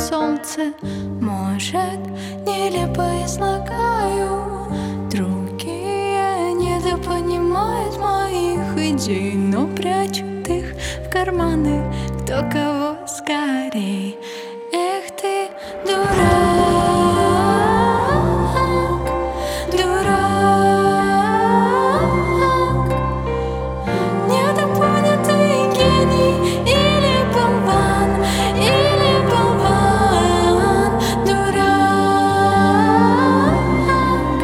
солнце. Может, нелепо излагаю, другие недопонимают моих идей, но прячут их в карманы кто кого скорей. Эх ты, дурак, дурак, недопонятый гений или болван, или болван. Дурак,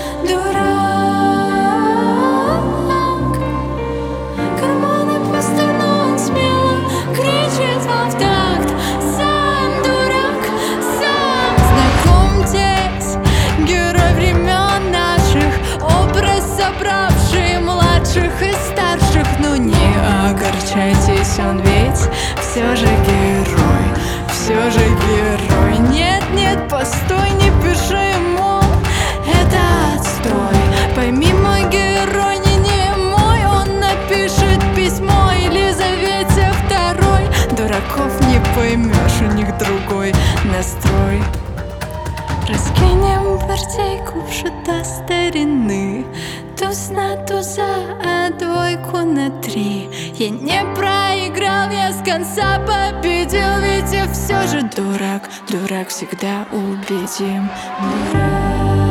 дурак, карманы пусты, но он смело кричит вам в такт. Сам дурак, сам. Знакомьтесь, герой времен наших, образ, собравший младших и старших. Но не огорчайтесь, он ведь все же герой, все же герой. Нет, нет, постой, не пиши ему, это отстой. Пойми, мой герой не мой, он напишет письмо Елизавете II. Дураков не поймешь, у них другой настрой. Раскинем партейку в шута старины, туз на туза, а двойку на 3. Я не проиграл, я с конца победил, ведь я все же дурак, дурак всегда убедим. Дурак.